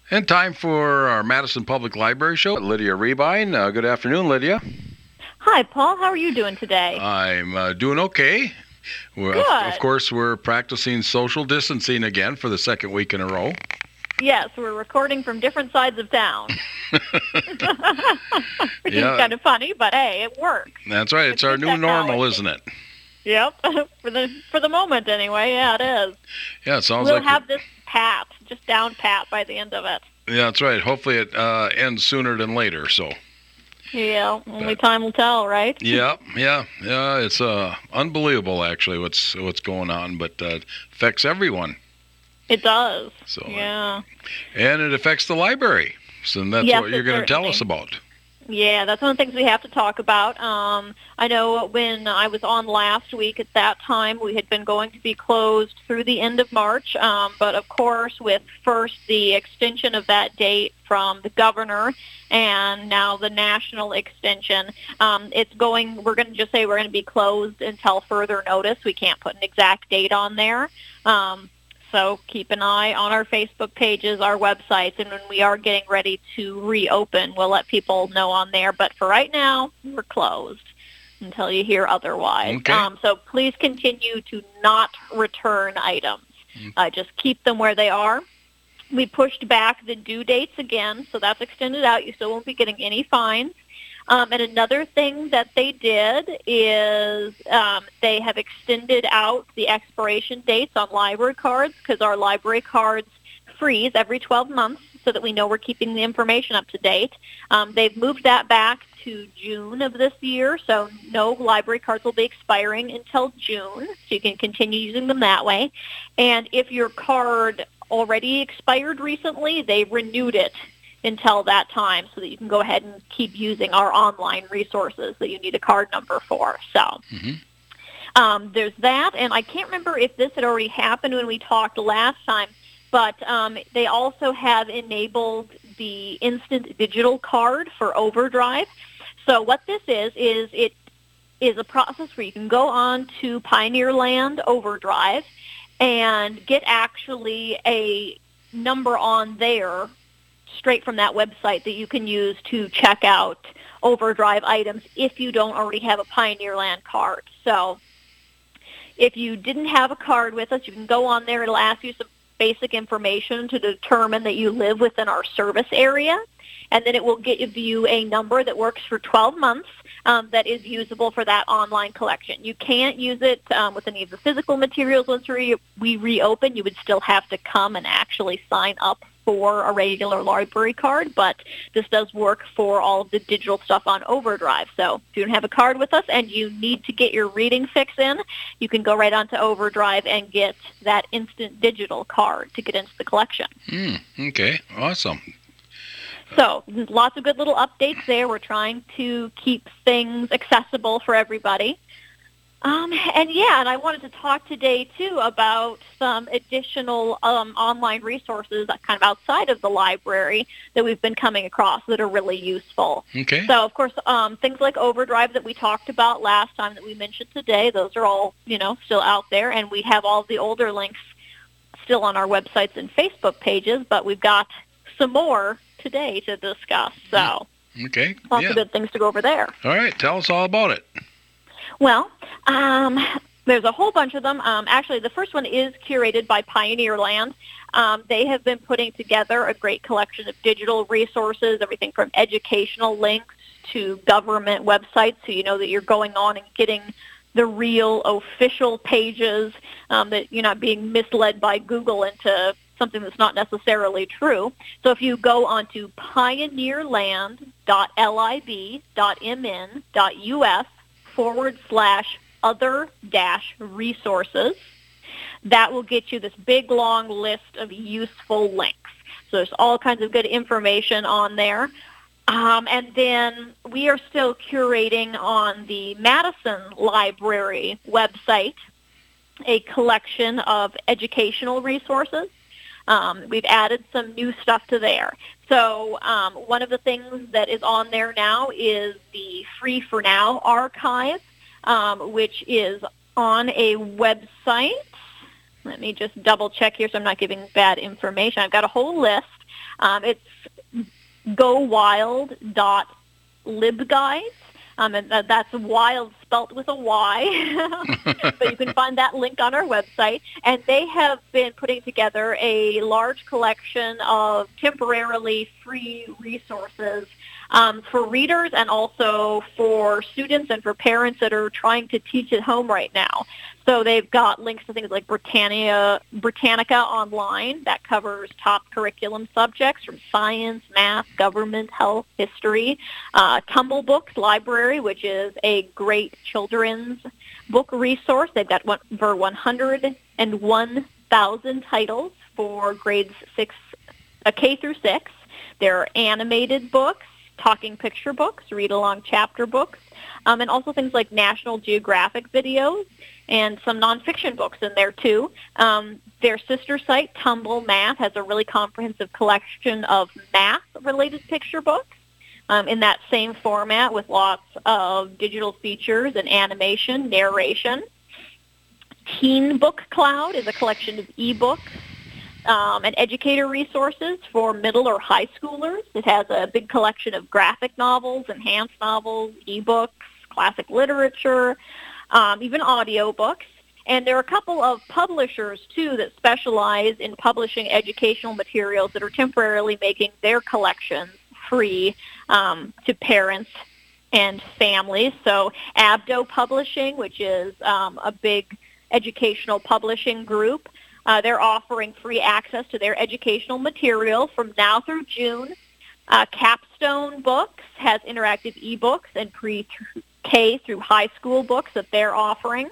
And time for our Madison Public Library show. Lydia Rebine. Good afternoon, Lydia. Hi, Paul. How are you doing today? I'm doing okay. Of Good. course, we're practicing social distancing again for the second week in a row. Yes, we're recording from different sides of town. Which is kind of funny, but hey, it works. That's right. It's our new normal, isn't it? Yep. For the moment, anyway. Yeah, it is. Yeah, it sounds we'll like we'll have this just down pat by the end of it. Yeah, that's right. Hopefully it ends sooner than later. So. Yeah, only time will tell, right? Yeah. It's unbelievable, actually, what's going on, but affects everyone. It does. So. Yeah. And it affects the library. So that's what you're going to tell us about. Yeah, that's one of the things we have to talk about. I know when I was on last week, at that time, we had been going to be closed through the end of March. But, of course, with first the extension of that date from the governor and now the national extension, we're going to just say we're going to be closed until further notice. We can't put an exact date on there. So keep an eye on our Facebook pages, our websites, and when we are getting ready to reopen, we'll let people know on there. But for right now, we're closed until you hear otherwise. Okay. So please continue to not return items. Just keep them where they are. We pushed back the due dates again, so that's extended out. You still won't be getting any fines. And another thing that they did is they have extended out the expiration dates on library cards because our library cards freeze every 12 months so that we know we're keeping the information up to date. They've moved that back to June of this year, so no library cards will be expiring until June, so you can continue using them that way. And if your card already expired recently, they renewed it until that time so that you can go ahead and keep using our online resources that you need a card number for. So there's that, and I can't remember if this had already happened when we talked last time, but they also have enabled the instant digital card for Overdrive. So what this is it is a process where you can go on to Pioneerland Overdrive and get actually a number on there straight from that website that you can use to check out Overdrive items if you don't already have a Pioneerland card. So if you didn't have a card with us, you can go on there. It'll ask you some basic information to determine that you live within our service area, and then it will give you a number that works for 12 months that is usable for that online collection. You can't use it with any of the physical materials once we reopen. You would still have to come and actually sign up for a regular library card, but this does work for all of the digital stuff on Overdrive. So if you don't have a card with us and you need to get your reading fix in, you can go right onto Overdrive and get that instant digital card to get into the collection. Okay, awesome. So lots of good little updates there. We're trying to keep things accessible for everybody. And I wanted to talk today, too, about some additional online resources kind of outside of the library that we've been coming across that are really useful. Okay. So, of course, things like Overdrive that we talked about last time that we mentioned today, those are all, still out there, and we have all the older links still on our websites and Facebook pages, but we've got some more today to discuss. So, okay. Lots of good things to go over there. All right. Tell us all about it. Well, there's a whole bunch of them. Actually, the first one is curated by Pioneerland. They have been putting together a great collection of digital resources, everything from educational links to government websites, so you know that you're going on and getting the real official pages, that you're not being misled by Google into something that's not necessarily true. So if you go onto pioneerland.lib.ms.us/other-resources, that will get you this big, long list of useful links. So there's all kinds of good information on there. And then we are still curating on the Madison Library website a collection of educational resources. We've added some new stuff to there. So one of the things that is on there now is the Free for Now archive, which is on a website. Let me just double check here so I'm not giving bad information. I've got a whole list. It's gowild.libguides. And that's wild spelt with a Y, but you can find that link on our website. And they have been putting together a large collection of temporarily free resources for readers and also for students and for parents that are trying to teach at home right now. So they've got links to things like Britannica Online that covers top curriculum subjects from science, math, government, health, history. Tumble Books Library, which is a great children's book resource. They've got over 101,000 titles for grades K through 6. There are animated books, talking picture books, read-along chapter books, and also things like National Geographic videos and some nonfiction books in there too. Their sister site, Tumble Math, has a really comprehensive collection of math-related picture books in that same format with lots of digital features and animation, narration. Teen Book Cloud is a collection of ebooks and educator resources for middle or high schoolers. It has a big collection of graphic novels, enhanced novels, ebooks, classic literature, even audiobooks. And there are a couple of publishers, too, that specialize in publishing educational materials that are temporarily making their collections free to parents and families. So Abdo Publishing, which is a big educational publishing group, they're offering free access to their educational material from now through June. Capstone Books has interactive ebooks and pre-K through high school books that they're offering.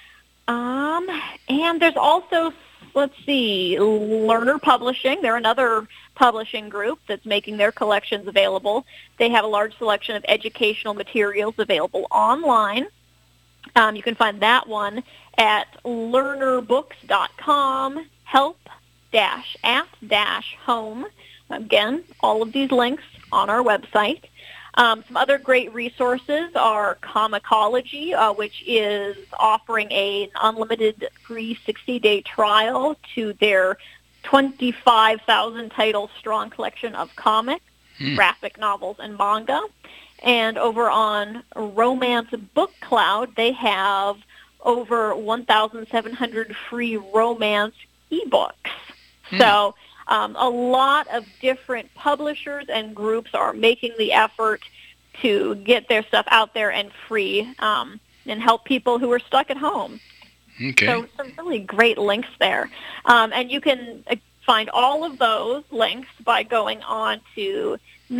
And there's also, Learner Publishing. They're another publishing group that's making their collections available. They have a large selection of educational materials available online. You can find that one at learnerbooks.com, help-at-home. Again, all of these links on our website. Some other great resources are Comicology, which is offering an unlimited free 60-day trial to their 25,000 title strong collection of comics, graphic novels, and manga. And over on Romance Book Cloud, they have over 1,700 free romance ebooks. So a lot of different publishers and groups are making the effort to get their stuff out there and free and help people who are stuck at home. Okay. So some really great links there. And you can find all of those links by going on to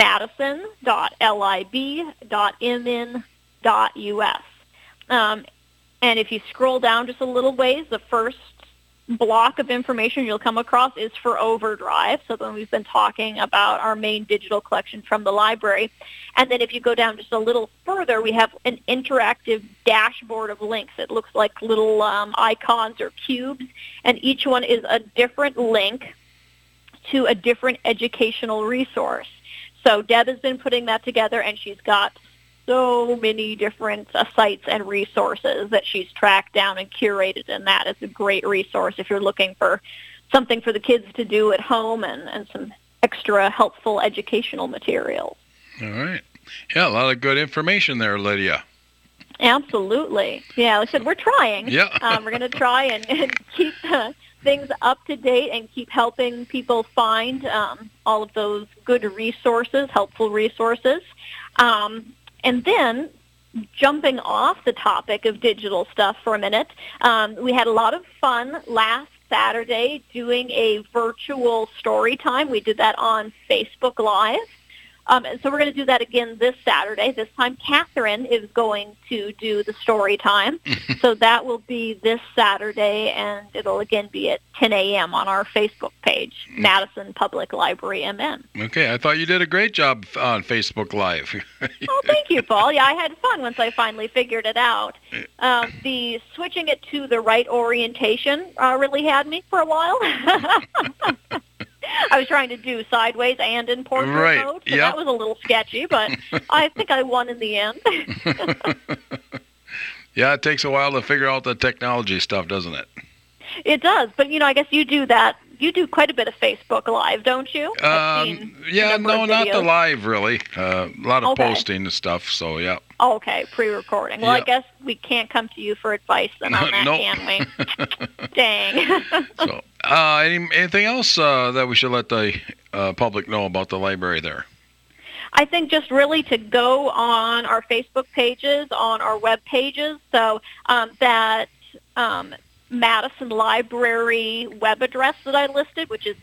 madison.lib.mn.us. And if you scroll down just a little ways, the first block of information you'll come across is for Overdrive. So then we've been talking about our main digital collection from the library. And then if you go down just a little further, we have an interactive dashboard of links. It looks like little icons or cubes, and each one is a different link to a different educational resource. So Deb has been putting that together, and she's got so many different sites and resources that she's tracked down and curated, and that is a great resource if you're looking for something for the kids to do at home and some extra helpful educational materials. All right. Yeah, a lot of good information there, Lydia. Absolutely. Yeah, like I said, we're trying. Yeah. We're going to try and keep things up to date and keep helping people find all of those good resources, helpful resources. And then, jumping off the topic of digital stuff for a minute, we had a lot of fun last Saturday doing a virtual story time. We did that on Facebook Live. And so we're going to do that again this Saturday. This time, Catherine is going to do the story time. So that will be this Saturday, and it'll again be at 10 a.m. on our Facebook page, Madison Public Library MN. Okay, I thought you did a great job on Facebook Live. Oh, thank you, Paul. Yeah, I had fun once I finally figured it out. The switching it to the right orientation really had me for a while. I was trying to do sideways and in portrait mode, so that was a little sketchy, but I think I won in the end. Yeah, it takes a while to figure out the technology stuff, doesn't it? It does, but I guess you do that you do quite a bit of Facebook Live, don't you? I've seen a Yeah, number no, of not the videos. live really. A lot of Okay. posting and stuff. So yeah. Oh, okay, pre-recording. Well, I Yeah. guess we can't come to you for advice then on that, Nope. can we? Dang. So, anything else that we should let the public know about the library there? I think just really to go on our Facebook pages, on our web pages, so that Madison Library web address that I listed, which is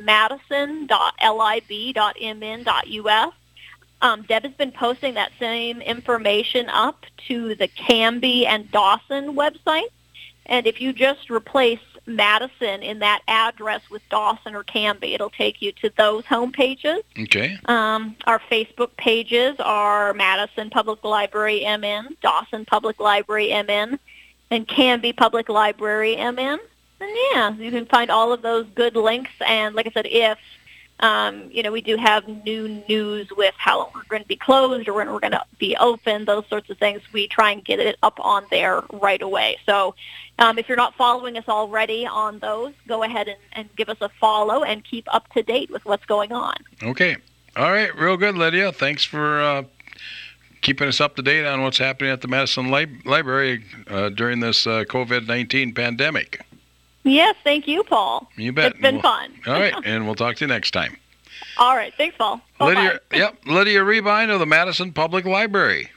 madison.lib.mn.us. Deb has been posting that same information up to the Canby and Dawson website. And if you just replace Madison in that address with Dawson or Canby, it'll take you to those home pages. Okay. Our Facebook pages are Madison Public Library MN, Dawson Public Library MN, and Canby Public Library MN. And yeah, you can find all of those good links. And like I said, if we do have new news with how long we're going to be closed or when we're going to be open, those sorts of things, we try and get it up on there right away. So if you're not following us already on those, go ahead and give us a follow and keep up to date with what's going on. Okay. All right. Real good, Lydia. Thanks for keeping us up to date on what's happening at the Madison Library during this COVID-19 pandemic. Yes, thank you, Paul. You bet. It's been fun. All right, and we'll talk to you next time. All right, thanks, Paul. Bye-bye. Lydia Rebine of the Madison Public Library.